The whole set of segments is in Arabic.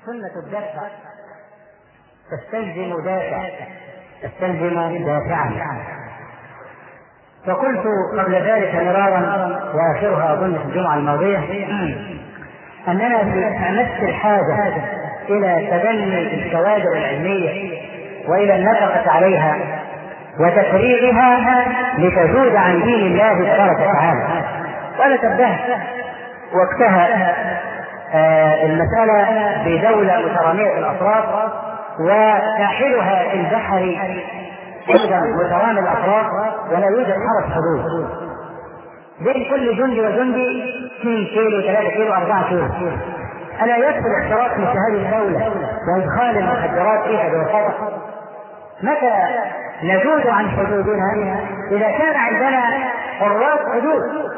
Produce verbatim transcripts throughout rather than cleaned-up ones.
سنة الدفع تستلزم دافع تستلزم دافعا. فقلت قبل ذلك مرارا وآخرها أظن في الجمعة الماضية أننا في أمس الحاجة إلى تبني الكوادر العلمية وإلى النفقة عليها وتفريغها لتزود عن دين الله تبارك وتعالى. وأنا تبهت وقتها آه المسألة بدولة مترامية الأطراف وساحلها في البحر أيضا مترامي الأطراف ولا يوجد حرس حدود بين كل جندي وجندي اثنين كيلو ثلاثة كيلو أربعة كيلو. ألا يدخل احتراق مثل هذه الدولة وإدخال المخدرات فيها بوساطة؟ متى نزول عن حدودنا إذا كان عندنا حراس حدود؟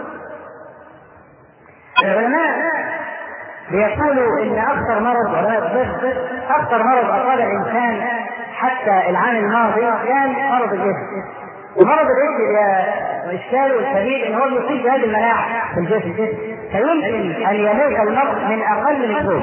العلماء بيقولوا إن أكثر مرض أكثر مرض أصاب الإنسان حتى العام الماضي كان مرض الجسم. ومرض الجسم إشكاله الكبير إن هو يصيب بهذه المناعة في الجسم فيمكن أن يموت المرض من أقل من شهور.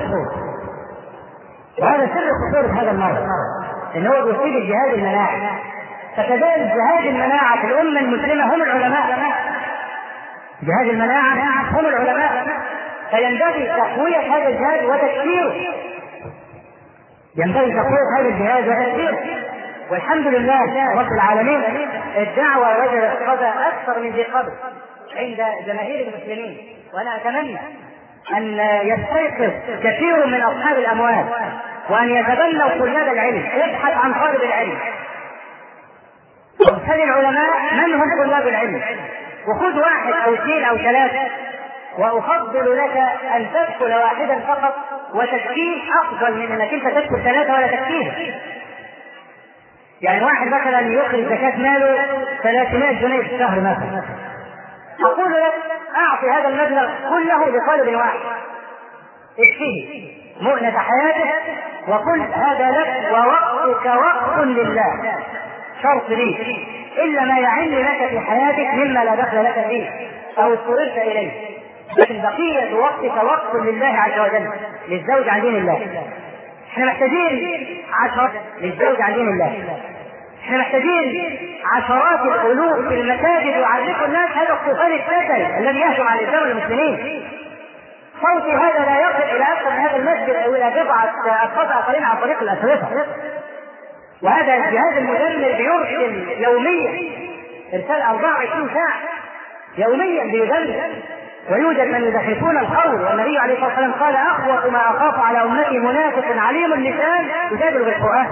وهذا سر خطورة هذا المرض إن هو يصيب الجهاز المناعي. فكذلك جهاز المناعة في الأمة المسلمة هم العلماء. جهاز المناعة هم العلماء، فينبغي تقوية هذا الجهاز وتكثيره. ينبغي تقوية هذا الجهاز وتكثيره. والحمد لله رب العالمين الدعوة وجدت صدى أكثر من ذي قبل عند جماهير المسلمين. وأنا أتمنى أن يستيقظ كثير من أصحاب الأموال وأن يتبنوا طلاب العلم. ابحث عن طالب العلم واسأل العلماء من هم طلاب العلم وخذ واحد أو اثنين أو ثلاثة. وأفضل لك أن تدخل واحدا فقط وتكفيه أفضل من أنك أنت تدخل ثلاثة ولا تكفيه. يعني واحد مثلا يخرج زكاة ماله ثلاثمائة جنيه في الشهر مثلا، أقول لك أعطي هذا المبلغ كله لطالب واحد اكفيه مؤنة حياته وقل هذا لك ووقتك وقت لله. شرط لي إلا ما يعن لك في حياتك مما لا دخل لك فيه أو اضطررت إليه، لكن بقية وقتك وقت لله عز وجل للزوج عن دين الله. احنا محتاجين عشرات للزوج عن دين الله. احنا محتاجين عشرات الألوف في المساجد يعرفوا الناس هذا الطوفان الساكن الذي يهجم على الإسلام والمسلمين. صوتي هذا لا يصل إلى أكثر من هذا المسجد أو إلى بضعة أشخاص آخرين عن طريق الأسرة. وهذا الجهاز المدمر بيرسل يوميا إرسال أربعة وعشرين ساعة يوميا بيدمر. ويوجد من يزخرفون القول، والنبي عليه الصلاة والسلام قال أخوف ما أخاف على أمتي منافق عليم اللسان يجادل بالقرآن.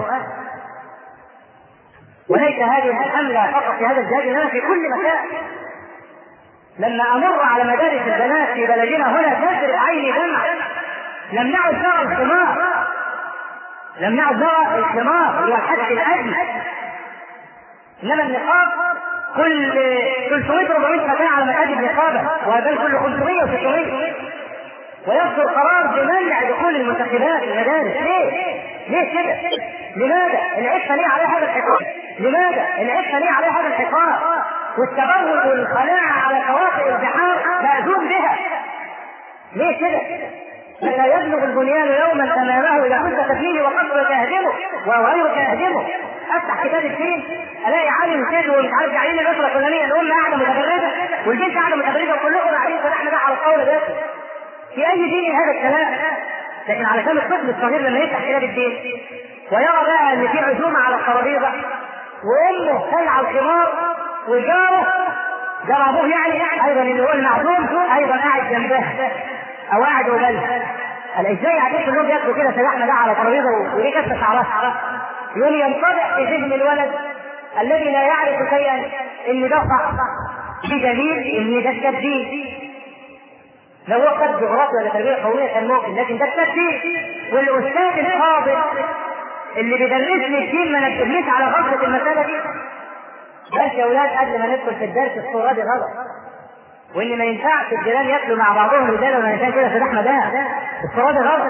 وليس هذه الحملة فقط في هذا الجهاز إنما في كل مكان. لما أمر على مدارس البنات في بلدنا هنا تسرق عيني دمع. لم نعد نرى الخمار لم نعد نرى الخمار هو الحد الأدنى، إنما النقاب كل ثلاثمائة أربعمائة فتاة على مكاتب نقابة وبل كل خمسمائة وستمائة. ويصدر قرار بمنع دخول المنتخبات المدارس. ليه؟ ليه كده؟ لماذا؟ العفة ليه على هذا الحقار؟ لماذا؟ العفة ليه على هذا الحقار؟ والتبرج والخلاعة على شواطئ البحار مأذون بها. ليه كده؟ متى يبلغ البنيان يوما تمامه إذا كنت تبنيه وقصرك يهدمه وغيرك يهدمه. أفتح كتاب الدين ألاقي عالم كده ومش عارف جعلين الأسرة الفلانية الأم قاعدة متبردة والبنت قاعدة متبردة وكلكم قاعدين فتحنا بقى على القول ده. في أي دين هذا الكلام؟ لكن علشان الطفل الصغير لما يفتح كتاب الدين ويرى بقى ان في عزومه على الترابيزه وامه خلع الخمار وجاره جار ابوه يعني ايضا اللي هو المعزوم ايضا قاعد جنبه او قاعد وبلد. قال ازاي قاعدين كلهم ياكلوا كده سلاحنا بقى على ترابيزه وليه كسر شعرها؟ يقول ينطبع في ذهن الولد الذي لا يعرف شيئا ان ده صح بدليل ان ده التبديل. لو هو قد جغرافيا ولا تربيه قويه كان ممكن، لكن ده التبديل. والاستاذ الفاضل اللي بيدرسني الدين ما نكتبليش على غلطه المساله دي. بس يا اولاد قبل ما ندخل في الدرس الصوره دي غلط، وان ما ينفعش الجيران ياكلوا مع بعضهم رجاله وما ينفعش كده فتحنا ده الصوره دي غلط.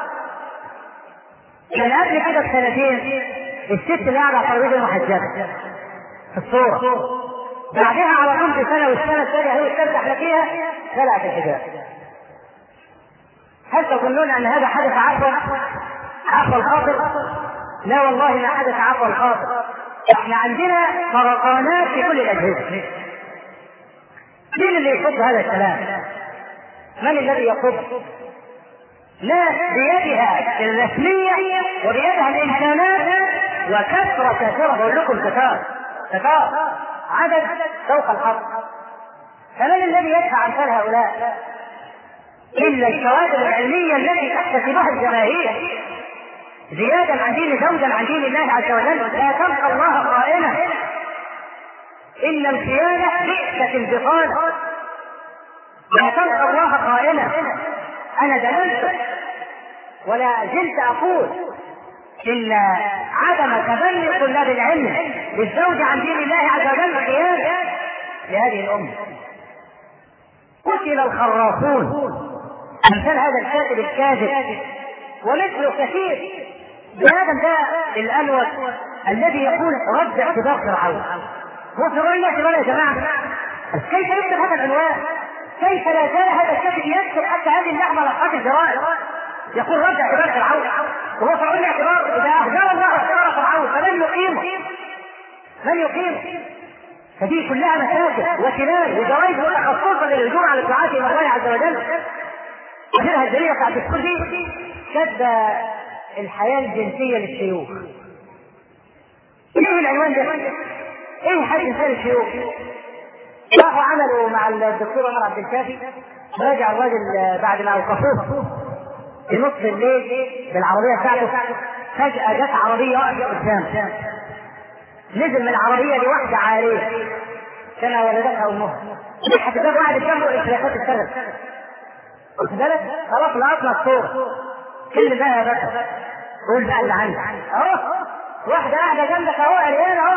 كان قبل كده بسنتين الست اللي قاعده على الترابيزه المحجبه في الصوره، بعدها على طول في سنه والسنه الثانيه هي تفتح لك فيها خلعت الحجاب. هل تظنون ان هذا حدث عفوا عفوا الخاطر؟ لا والله ما حدث عفوا الخاطر. احنا عندنا سرطانات في كل الاجهزه. مين اللي يصب هذا الكلام؟ من الذي يصب؟ ناس بيدها الرسميه وبيدها الامكانات وكثره كثيره. بقول لكم كثار كثار عدد فوق الحصر. فمن الذي يدفع امثال هؤلاء الا الشواذ العلميه التي تحتسبها الجماهير زياده عن دين زوجا عن دين الله عز وجل. لا تلقى الله قائمه ان الخيانه بئست البطانه. لا تلقى الله قائمه. انا دللت ولا زلت اقول ان عدم تبني طلاب العلم للزوج عن دين الله عز وجل خيانه لهذه الامه. قتل الخراصون امثال هذا الكاتب الكاذب ومثله كثير. بآدم ده الألوث الذي يقول رد اعتبار فرعون. هو فرعون يعتبر يا جماعة؟ كيف يكتب هذا العنوان؟ كيف لا زال هذا الكاتب يكتب حتى هذه اللحظة لقاءات الجرائد يقول رد اعتبار فرعون؟ وهو فرعون اعتبار إذا أخبر الله اعتبار فرعون فمن يقيمه؟ من يقيمه؟ هذه كلها مساجد وكلاب وجرائد متخصصة للهجوم على الدعاة إلى الله عز وجل. ومنها الجريدة بتاعت السكوتي كتب الحياة الجنسية للشيوخ. ايه العنوان ده؟ ايه حاجة جنسية للشيوخ؟ راحوا عملوا مع الدكتور عمر عبد الكافي. راجع الراجل بعد ما اوقفوه في نصف الليل بالعربية بتاعته فجأة جت عربية واقفة قدامه. نزل من العربية لوحدة عارية كان ولدتها امها. حتى جاب واحد جنبه الاشراقات الثلاث. قلت بالك خلاص لقطنا الصورة. كل ده يا باشا قول بقى اللي عندك اهو. واحدة قاعدة جنبك اهو عريانة اهو.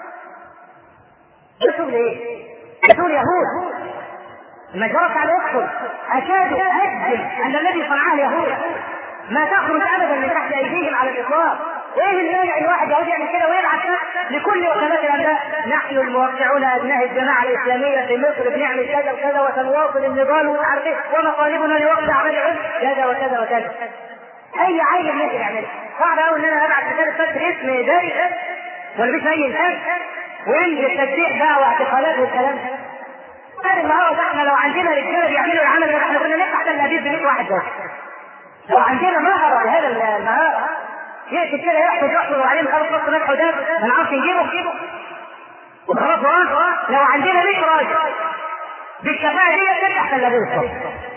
بتقول ايه؟ بتقول يهود. لما جرت على يدخل اكاد اجزم ان الذي صنعه اليهود ما تخرج ابدا من تحت ايديهم على الاطلاق. ايه المانع ان واحد يهودي يعمل كده ويبعث لكل وكالات الانباء نحن الموقعون ابناء الجماعه الاسلاميه في مصر بنعمل كذا وكذا وسنواصل النضال ومش عارف ايه ومطالبنا لوقف اعمال العلم كذا وكذا وكذا. اي عيل ممكن يعملها. صعب قوي ان انا ابعت رساله فتح اسم اداري ولا مش اي انسان وينزل التشريع بقى واعتقالات والكلام ده. هذا النهارده احنا لو عندنا رجاله بيعملوا العمل ده احنا كنا نفتح تلابيب ب مية واحد بس. لو عندنا مهره لهذا المهاره يأتي كده يحفظ يحفظ وبعدين خلاص نص نفسه ده ما نعرفش نجيبه. وخلاص لو عندنا مية راجل بالشفاعة دي تفتح تلابيب الصف.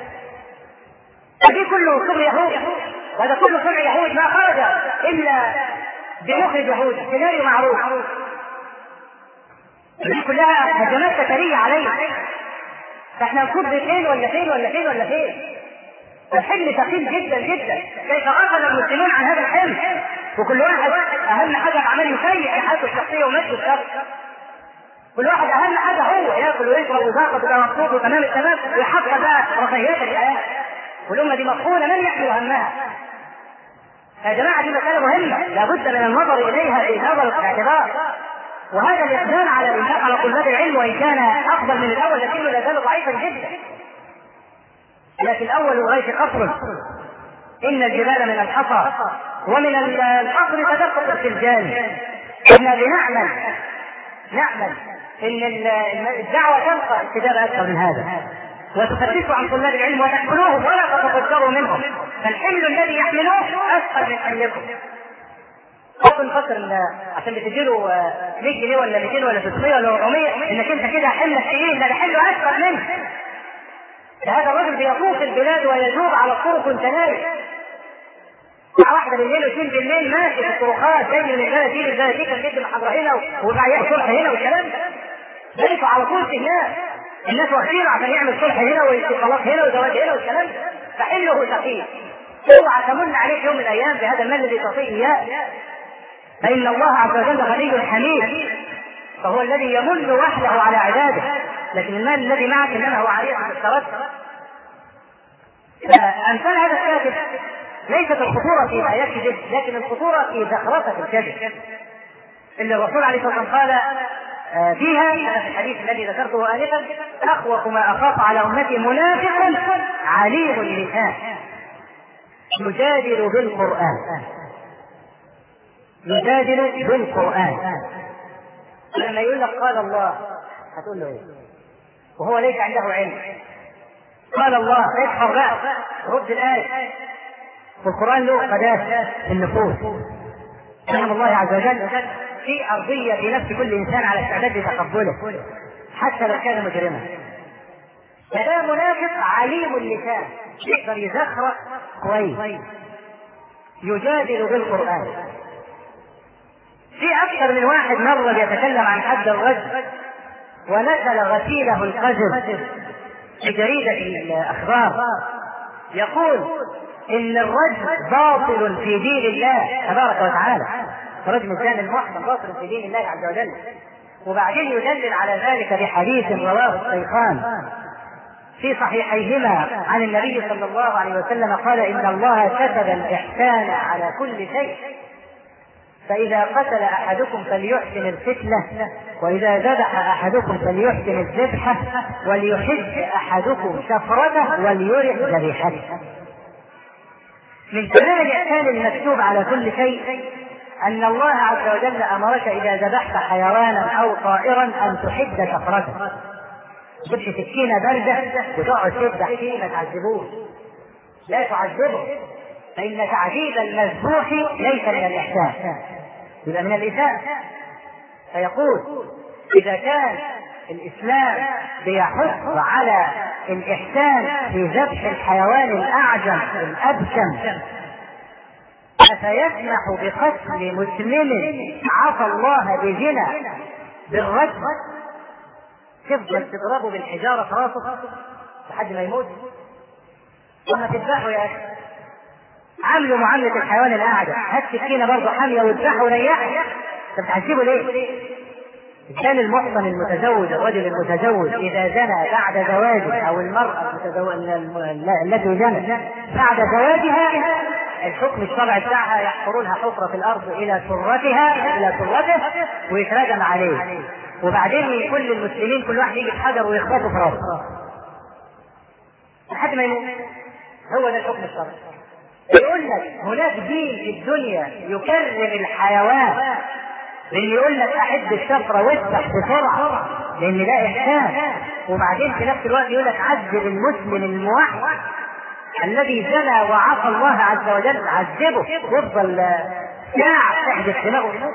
فدي كله صنع يهود. وهذا كله صنع يهود ما خرج الا بمخرج يهود. سيناريو معروف. دي كلها هجمات سكرية علينا. فاحنا نكون فين ولا فين ولا فين ولا فين. الحمل ثقيل جدا جدا. كيف غفل المسلمون عن هذا الحمل؟ وكل واحد اهم حاجه عمال يسيء حياته الشخصيه ومجده الشخص. كل واحد اهم حاجه هو ياكل ويشرب ويذاقط ويبقى مبسوط وتمام التمام ويحقق بقى رفاهيات الحياه. والامه دي مفقوده من يحمل همها. يا جماعه دي مساله مهمه لابد من النظر اليها بنظر الاعتبار. وهذا الاقدام على الانفاق على طلاب العلم وان كان افضل من الاول لكنه لا زال ضعيفا جدا. لكن الاول غيث قصر ان الجبال من الحصى ومن القصر تدفق السجان. احنا بنعمل نعمل ان الدعوه تلقى استجابه اكثر من هذا وتخففوا عن طلاب العلم وتحملوهم ولا تتفكروا منهم. فالحمل الذي يحملوه اثقل من حملكم. اظن فكر عشان بتديله مية جنيه ولا ميتين ولا ستمية ولا أربعمية انك انت كده حملك تقيل. ده حمله اثقل منه. هذا الرجل بيطوف البلاد ويجوب على الطرق وانت نايم. ساعة واحدة بالليل واتنين بالليل ماشي في الطرقات زي من الرجالة دي للرجالة دي كان بيدي المحاضرة هنا وبعيات صلح هنا والكلام ده. بقيتوا على طول في الناس. الناس واقفين عشان يعمل صلح هنا واستقالات هنا وزواج هنا والكلام ده. فحله ثقيل. اوعى تمن عليك يوم من الايام بهذا المال الذي تعطيه اياه. فإن الله عز وجل غني حميد فهو الذي يمن وحده على عباده. لكن المال الذي معك انما هو عريض بالتردد. فامثال هذا الكاتب ليست الخطوره في ما يكذب لكن الخطوره في زخرفه الكذب اللي الرسول عليه الصلاه والسلام قال فيها في الحديث الذي ذكرته انفا اخوف ما اخاف على امتي منافق عليم اللسان. يجادل بالقرآن، يجادل بالقرآن. لما يقول لك قال الله هتقول له ايه وهو ليس عنده علم؟ قال الله افهم بقى، رد الآية. والقرآن له قداسة في النفوس، كلام الله عز وجل في أرضية في نفس كل إنسان على استعداد لتقبله حتى لو كان مجرما. فده منافق عليم اللسان يقدر يزخرف كويس، يجادل بالقرآن. في أكثر من واحد مرة بيتكلم عن حد الرجل ونزل غسيله القذر في جريدة الأخبار يقول إن الرجل باطل في دين الله تبارك وتعالى، رجل الإنسان المحسن باطل في دين الله عز وجل. وبعدين يدلل على ذلك بحديث رواه الشيخان في صحيحيهما عن النبي صلى الله عليه وسلم قال إن الله كتب الإحسان على كل شيء، فإذا قتل أحدكم فليحسن القتلة، وإذا ذبح أحدكم فليحسن الذبحة، وليحد أحدكم شفرته وليرح ذبيحته. من تمام الإحسان المكتوب على كل شيء أن الله عز وجل أمرك إذا ذبحت حيوانا أو طائرا أن تحد شفرته. تجيبش سكينة باردة وتقعد تذبح فيه، ما تعذبوش، لا تعذبه، فإن تعذيب المذبوح ليس من الإحسان، يبقى من الإساءة. فيقول إذا كان الإسلام بيحث على الإحسان في ذبح الحيوان الأعجم الأبكم، أفيسمح بقتل مسلم عصى الله بزنا بالرجم؟ تفضل تضربه بالحجارة في راسه لحد ما يموت؟ وما تذبحه يا أخي، عاملوا معاملة الحيوان الأعجم، هات سكينة برضه حامية واذبحه وريحه. طب بتعذبه ليه؟ كان المحصن المتزوج الرجل المتزوج إذا زنى بعد زواجه أو المرأة التي زنت بعد زواجها الحكم الشرعي بتاعها يحفرون لها حفرة في الأرض إلى سرتها إلى سرته ويترجم عليه، وبعدين كل المسلمين كل واحد يجي بحجر ويخبطه في راسه لحد ما يموت. هو ده الحكم الشرعي. يقول لك هناك دين في الدنيا يكرم الحيوان، لأن يقول لك أحد الشفرة واذبح بسرعة لأن ده إحسان، وبعدين في نفس الوقت يقول لك عذب المسلم الموحد الذي زنى وعصى الله عز وجل، عذبه وافضل ساعة تحدث دماغه.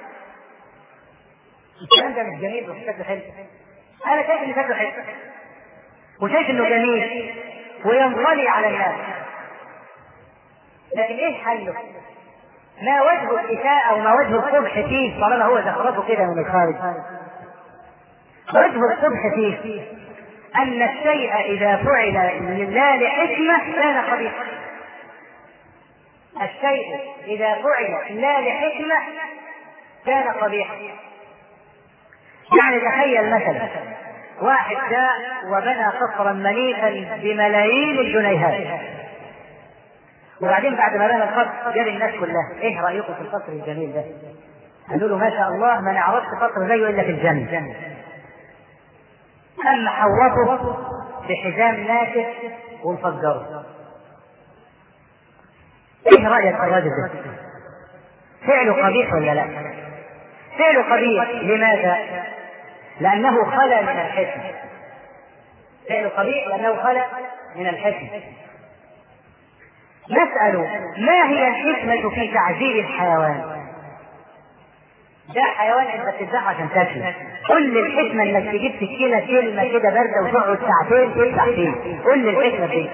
الكلام ده مش جميل وشكله حلو. أنا شايف إن شكله حلو وشايف إنه جميل وينطلي على الناس، لكن إيه حله؟ ما وجه الإساءة وما وجه القبح فيه طالما هو زخرفه كده من الخارج؟ وجه القبح فيه أن الشيء إذا فعل لا لحكمة كان قبيحا. الشيء إذا فعل لا لحكمة كان قبيحا. يعني تخيل مثلا واحد جاء وبنى قصرا منيفا بملايين الجنيهات، وبعدين بعد ما بنى القصر جاب الناس كلها ايه رأيكم في القصر الجميل ده؟ قالوا له ما شاء الله ما نعرفش قصر زيه الا في الجنة. أما حوطه بحزام ناشف وانفجره. ايه رأيك في الرجل ده؟ فعله قبيح ولا لا؟ فعله قبيح. لماذا؟ لأنه خلى من الحكم. فعله قبيح لأنه خلى من الحكم. نسأل ما هي الحكمة في تعذيب الحيوان؟ ده حيوان انت بتذبحه عشان تاكله، قل لي الحكمة انك تجيب سكينة كلمة كده باردة وتقعد ساعتين تفتح فيه، قل لي الحكمة دي.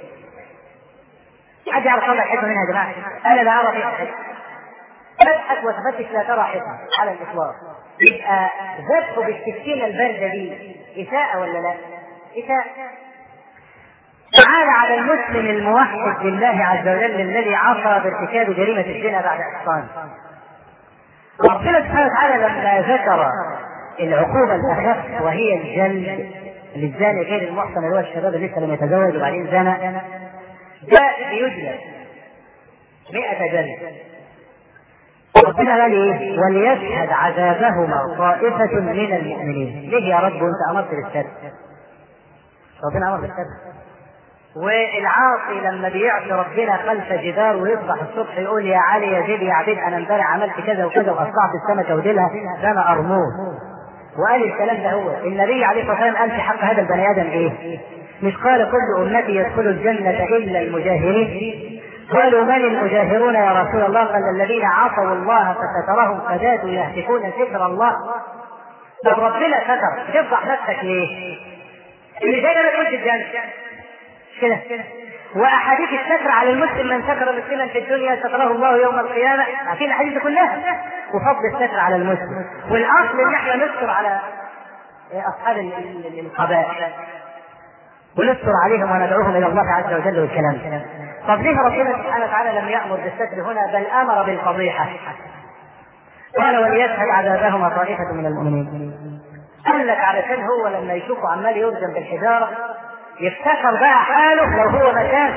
حد يعرف طبعا الحكمة منها يا جماعة؟ أنا لا أعرف الحكمة. فتحك وتفتش لا ترى حكمة على الإطلاق. يبقى ذبحه بالسكينة الباردة دي إساءة ولا لا؟ إساءة. تعال على المسلم الموحد لله عز وجل الذي عصى بارتكاب جريمة الزنا بعد إحصان. ربنا سبحانه وتعالى لما ذكر العقوبة الأخف وهي الجلد للزاني غير المحصن اللي هو الشباب اللي لسه لم يتزوج وبعدين زنى، جاء ليجلد مئة جلد. ربنا قال ايه؟ وليشهد عذابهما طائفة من المؤمنين. ليه يا رب وانت امرت بالسد؟ ربنا امر بالسد. والعاصي لما بيعصي ربنا خلف جدار ويصبح الصبح يقول يا علي يا زيد يا عبيد انا امبارح عملت كذا وكذا وقطعت السمكه وديلها ده انا ارموه. وقال الكلام ده هو النبي عليه الصلاه والسلام قال في حق هذا البني ادم ايه؟ مش قال كل امتي يدخل الجنه الا المجاهرين؟ قالوا من المجاهرون يا رسول الله؟ قال الذين عصوا الله فسترهم فزادوا يهتكون ستر الله. طب ربنا ستر تفضح نفسك ليه؟ اللي زي ده ما يكونش الجنه كده. واحاديث الستر على المسلم من ستر مسلما في الدنيا ستره الله يوم القيامه، عارفين الاحاديث كلها. وفضل الستر على المسلم، والاصل ان احنا نستر على اصحاب القبائل ونستر عليهم وندعوهم الى الله عز وجل والكلام. طب ليه ربنا سبحانه وتعالى لم يامر بالستر هنا بل امر بالفضيحه؟ قال وليشهد عذابهما طائفه من المؤمنين. قال لك علشان هو لما يشوفه عمال يرجم بالحجاره يفتكر بقى حاله لو هو مكان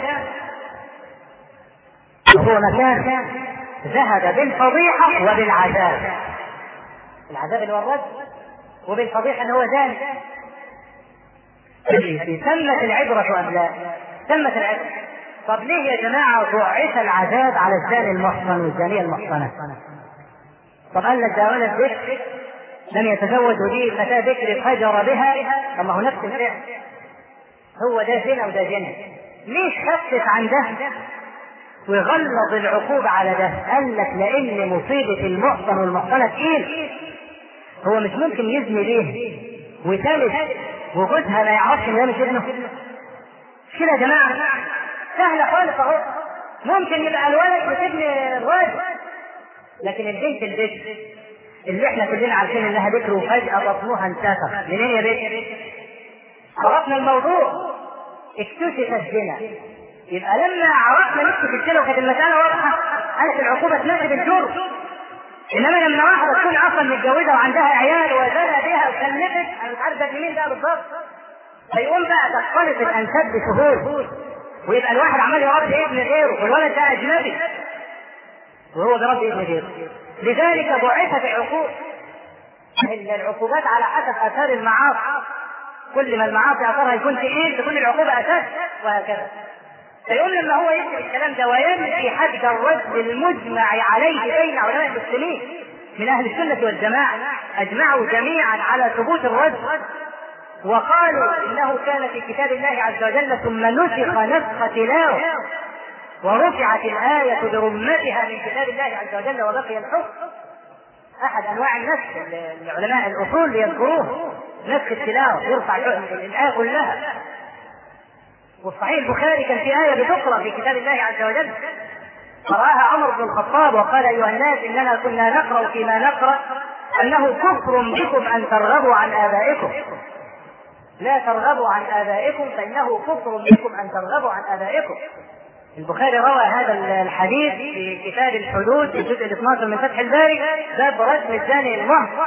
لو هو مكان ذهب بالفضيحة وبالعذاب. العذاب اللي هو الرد، وبالفضيحة اللي هو ذلك. تمت العبرة أم لا؟ تمت العبرة. طب ليه يا جماعة ضعف العذاب على الزاني المحصن والزانية المحصنة؟ طب قال لك ده ولد ذكر لم يتزوج ودي فتاة ذكر فجر بها. طب ما هو نفس الفعل، هو ده زنا وده زنا. ليش خفف عن ده ويغلظ العقوبة على ده؟ قال لك لأن مصيبة المحصن والمحصنة تقيل. هو مش ممكن يزني ليه وثالث وجوزها ما يعرفش ان ده مش ابنه كده يا جماعة. سهلة خالص اهو. ممكن يبقى الولد مش ابن الراجل، لكن البنت البنت اللي احنا كلنا عارفين انها بكر وفجأة بطنها انتفخ. منين يا بكر؟ عرفنا الموضوع، اكتشف الزنا. يبقى لما عرفنا نكتشف الزنا وكانت المسألة واضحة قالت العقوبة تناسب الجرم. انما لما واحدة تكون اصلا متجوزة وعندها عيال وزنى بها وكلفت، انا مش عارف ده مين ده بالظبط، فيقوم بقى تختلط الانساب بسهول ويبقى الواحد عمال يربي ابن غيره والولد ده اجنبي وهو بيربي ابن غيره. لذلك ضعفت العقوبة. العقوبات على حسب اثار المعاصي، كل ما المعاصي اثرها يكون تقيل تكون العقوبة اساس، وهكذا. فيقول لما هو يكتب الكلام ده ويمشي حد الرجل المجمع عليه بين علماء المسلمين من اهل السنة والجماعة اجمعوا جميعا على ثبوت الرجل، وقالوا انه كان في كتاب الله عز وجل ثم نسخ نسخ تلاوة ورفعت الآية برمتها من كتاب الله عز وجل وبقي الحكم. احد انواع النسخ العلماء الاصول يذكروه نسخ التلاوة، يرفع الآية كلها. والصحيح البخاري كان في آية بتقرأ في كتاب الله عز وجل قرأها عمر بن الخطاب وقال أيها الناس إننا كنا نقرأ فيما نقرأ أنه كفر بكم أن ترغبوا عن آبائكم، لا ترغبوا عن آبائكم فإنه كفر بكم أن ترغبوا عن آبائكم. البخاري روى هذا الحديث في كتاب الحدود في الجزء الاثني عشر من فتح الباري باب رجم الزاني المحصن.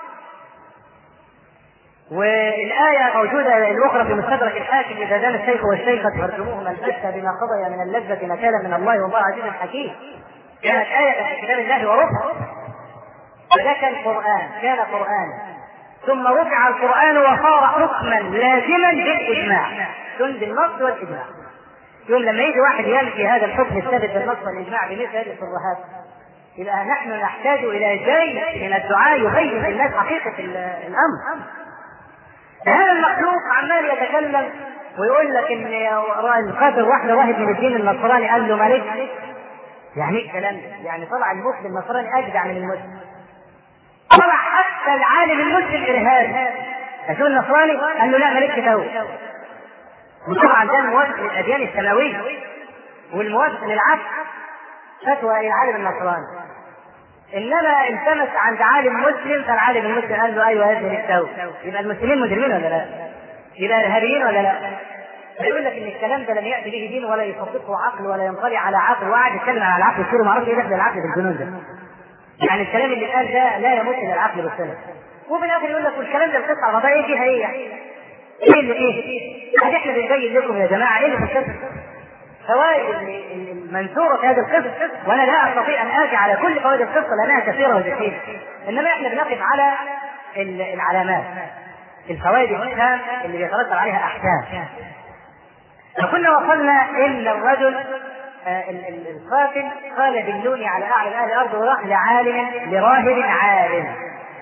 والآية موجودة الأخرى في مستدرك الحاكم إذا زان الشيخ والشيخة فارجموهما البتة بما قضي من اللذة نكالا من الله والله عزيز حكيم. كانت آية في كتاب الله ورفع، فده كان قرآن، كان قرآن ثم رفع القرآن وصار حكما لازما بالإجماع، سند النص والإجماع. يوم لما يجي واحد ينفي هذا الحكم الثابت بالنص والإجماع بمثل هذه الشبهات يبقى نحن نحتاج إلى جيش من الدعاء يبين للناس حقيقة الأمر. هذا المخلوق عمال يتكلم ويقول لك ان القادر واحدة واحد من الدين النصراني قال له مالك، يعني ايه الكلام ده؟ يعني طلع المسلم النصراني اجدع من المسلم، طلع حتى العالم المسلم ارهابي. اشوف النصراني قال له لا مالك تو. وطبعا ده الموافق للاديان السماويه والموافق للعكس فتوى العالم النصراني. انما التمس عند عالم مسلم فالعالم المسلم قال له ايوه هذه التو. يبقى المسلمين مجرمين ولا لا؟ يبقى ارهابيين ولا لا؟ فيقول لك ان الكلام ده لم ياتي به دين ولا يصدقه عقل ولا ينطلي على عقل، وقعد يتكلم على العقل كثير وما اعرفش ايه دخل العقل في الجنون ده. يعني الكلام اللي قال ده لا يمت الى العقل بالسنه. وفي الاخر يقول لك والكلام ده بقصه على ايه فيها ايه؟ ايه اللي ايه؟ هذه احنا بنبين لكم يا جماعه ايه اللي في القصه؟ فوائد المنثورة في هذا القصة، وانا لا استطيع ان اجي على كل فوائد القصة لانها كثيرة وجسيمة، انما احنا بنقف على العلامات، الفوائد الهام اللي بيترتب عليها احكام. فكنا وصلنا ان الرجل القاتل قال دلوني على اعلى اهل الارض وراح لعالم لراهب عالم.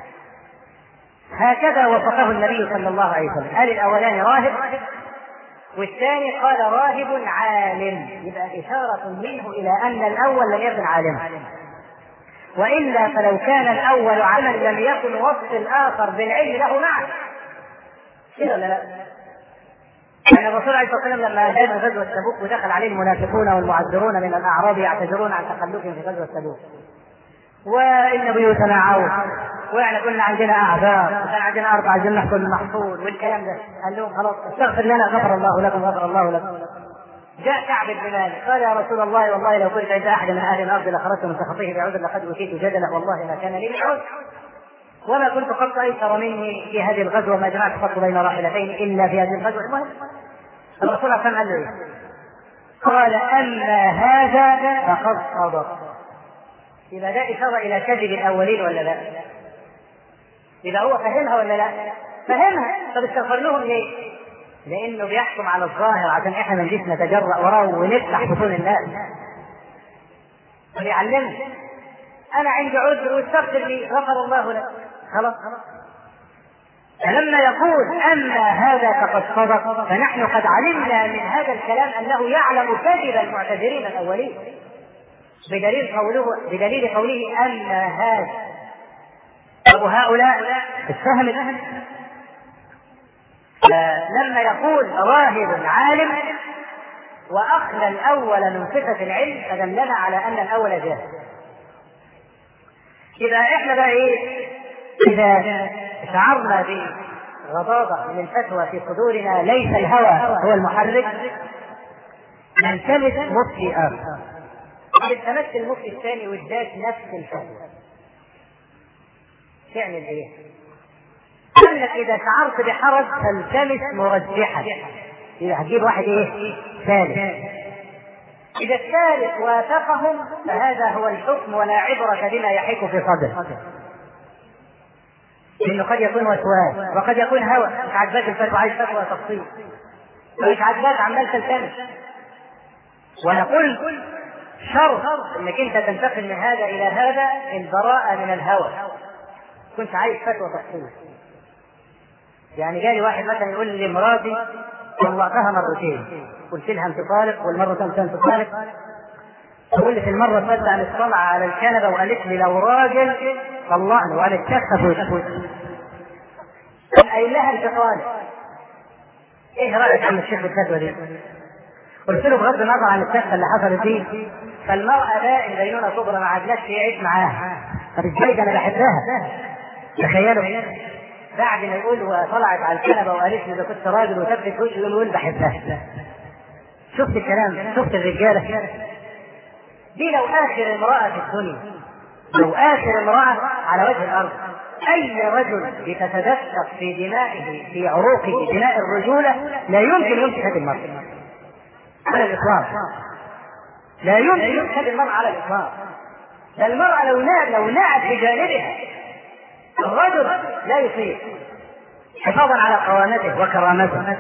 هكذا وصفه النبي صلى الله عليه وسلم. قال الاولاني راهب والثاني قال راهب عالم، يبقى اشاره منه الى ان الاول لم يكن عالما، والا فلو كان الاول عالما لم يكن وصف الاخر بالعلم له معه. كده ولا لا؟ يعني الرسول عليه الصلاه والسلام لما جاء غزوه تبوك ودخل عليه المنافقون والمعذرون من الاعراب يعتذرون عن تخلفهم في غزوه تبوك، وان بيوتنا عوف واحنا كنا عندنا اعذار وكان عندنا اربع جنة كل محصول والكلام ده، قال لهم خلاص استغفر لنا غفر الله لكم غفر الله لكم. جاء كعب بن مالك قال يا رسول الله والله لو كنت عند احد من اهل الارض لخرجت من سخطه بعذر لقد اوتيت جدله والله ما كان لي من عذر وما كنت قط ايسر مني في هذه الغزوه ما جمعت قط بين راحلتين الا في هذه الغزوه. المهم الرسول عليه قال له ايه؟ قال اما هذا فقد صدق. يبقى ده اشاره الى كذب الاولين ولا لا؟ يبقى هو فهمها ولا لا؟ فهمها. طب استغفر لهم ليه؟ لانه بيحكم على الظاهر عشان احنا ما نجيش نتجرأ وراه ونفتح بطون الناس. ويعلمنا انا عندي عذر واستغفر لي غفر الله لك. خلاص. فلما يقول اما هذا فقد صدق فنحن قد علمنا من هذا الكلام انه يعلم كذب المعتذرين الاولين بدليل قوله بدليل قوله اما هذا. ابو هؤلاء السهم الأهم لما يقول راهب عالم واخلى الاول من صفه العلم فدلنا على ان الاول جاهل. اذا احنا بقى ايه؟ اذا شعرنا بغضاضه من الفتوى في صدورنا ليس الهوى هو المحرك نلتمس مفتي اخر. التمس المفتي الثاني واداك نفس الفتوى تعمل ايه؟ انك اذا شعرت بحرج تلتمس مرجحا. اذا هتجيب واحد ايه؟ ثالث. اذا الثالث وافقهم فهذا هو الحكم ولا عبرة بما يحيك في صدره. لانه قد يكون وسواس وقد يكون هوى. مش عاجباك الفتوى عايز فتوى تفصيل، مش عاجباك عمال تلتمس. ونقول شرط انك انت تنتقل من هذا الى هذا البراءة من الهوى. كنت عايز فتوى تفصيل. يعني جالي واحد مثلا يقول لي مراتي طلقتها مرتين، قلت لها انت طالق والمره الثانيه انت طالق. تقول لي في المره الثالثه انا اطلع على الكنبه وقالت لي لو راجل طلقني وقالت كفه وتفوت. قايل لها انت طالق. ايه رايك عم الشيخ بالفتوى دي؟ قلت له بغض النظر عن الكفه اللي حصلت دي فالمراه دائما بينونه كبرى ما عادلاش يعيش معاها. طب ازاي ده انا بحبها؟ تخيلوا بعد ما يقول وطلعت على الكنبه وقالت لي اذا كنت راجل وثبت وجهي يقول بحبها. شفت الكلام؟ شفت الرجاله دي؟ لو اخر امراه في الدنيا، لو اخر امراه على وجه الارض، اي رجل يتدفق في دمائه في عروقه دماء الرجوله لا يمكن يمسك هذه المراه على الاطلاق. لا يمكن يمسك هذه المراه على الاطلاق. المراه لو نعت لو نعت بجانبها الرجل لا يصيب حفاظا على قوامته وكرامته.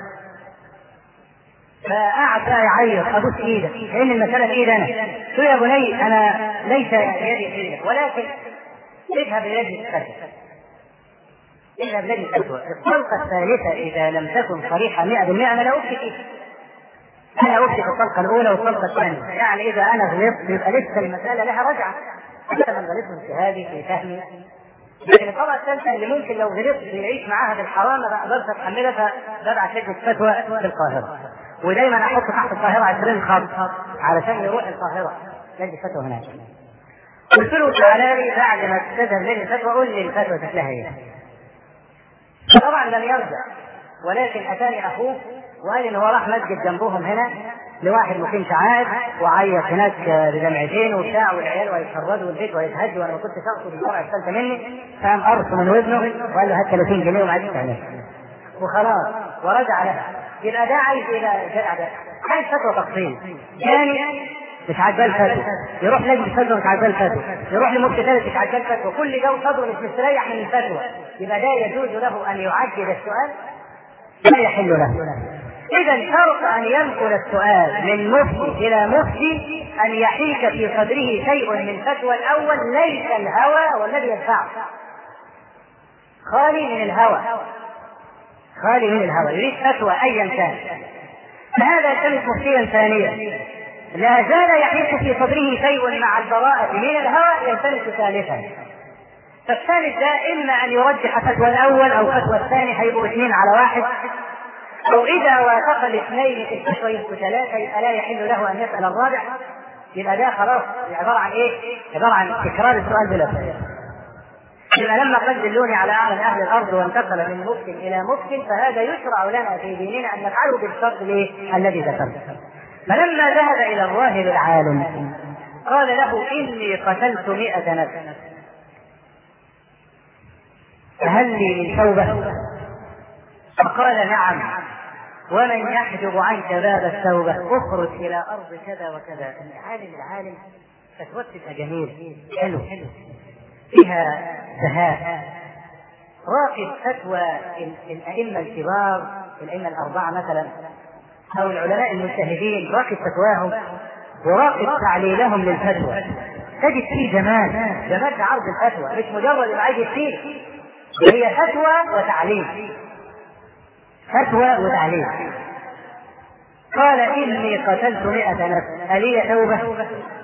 فقعد بقى يعيط ابوس ايدك كأن المساله بايد انا. قلت له يا بني انا ليس يدي في ايدك ولكن اذهب للجنه الفتوى. اذهب لجنه الفتوى. الطلقه الثالثه اذا لم تكن صريحه مئة بالمئة انا لا افتي فيها. انا افتي في الطلقه الاولى والطلقه الثانيه. يعني اذا انا غلطت يبقى لسه المساله لها رجعه. انا من غلطت في هذه في فهمي. لكن الطبقة الثالثة اللي ممكن لو غلطت يعيش معاها بالحرام ما اقدرش اتحملها فببعت لجنة فتوى في القاهرة. ودايما احط تحت القاهرة عشرين خط علشان يروح القاهرة لجنة فتوى هناك. قلت له تعالى لي بعد ما تذهب لجنة فتوى قول لي الفتوى شكلها ايه. طبعا لم يرجع ولكن اتاني اخوه وقال ان هو راح مسجد جنبهم هنا لواحد مقيم شعائر وعيط هناك بدمعتين وبتاع والعيال ويتفردوا والبيت ويتهدوا وانا ما كنتش اقصد الفرع الثالثه مني فقام قرصه من ودنه وقال له هات ثلاثين جنيه وما عادش تعمل وخلاص ورجع لها. يبقى ده عايز الى جدع ده عايز فتوى تفصيل. ثاني مش عاجباه الفتوى يروح لجنه فتوى مش عاجباه الفتوى يروح لمفتي ثالث مش عاجباه الفتوى كل جو صدره مش مستريح من الفتوى. يبقى ده يجوز له ان يعجل السؤال لا يحل له. إذا شرط أن ينقل السؤال من مفتي إلى مفتي أن يحيك في صدره شيء من فتوى الأول، ليس الهوى والذي يدفعه، خالي من الهوى، خالي من الهوى، يريد فتوى أيا كان. فهذا يلتمس مفتيا ثانيا لا زال يحيك في صدره شيء مع البراءة من الهوى، يلتمس ثالثا. فالثالث ده إما أن يرجح فتوى الأول أو فتوى الثاني، هيبقوا اثنين على واحد، أو إذا وافق الاثنين في الفتوى يبقوا ثلاثة، يبقى لا يحل له أن يسأل الرابع. يبقى ده خلاص عبارة عن إيه؟ عبارة عن تكرار السؤال بلا فائدة. يبقى لما قد دلوني على أعلى أهل الأرض وانتقل من مفتٍ إلى مفتٍ، فهذا يشرع لنا في ديننا أن نفعله بالشرط الذي ذكرته. فلما ذهب إلى الراهب العالم قال له إني قتلت مئة نفس، فهل لي من توبة؟ فقال نعم، ومن يحجب عنك باب التوبة اخرج إلى أرض كذا وكذا. العالم العالم فتوى جميل حلو فيها سهاء، راقب فتوى الأئمة الكبار، الأئمة الأربعة مثلا أو العلماء المجتهدين، راقب فتواهم وراقب تعليلهم للفتوى، تجد فيه جمال، جمال عرض الفتوى، مش مجرد معاجب فيه، هي فتوى وتعليل، فتوى وتعليل. قال إني قتلت مئة نفس، ألي توبة؟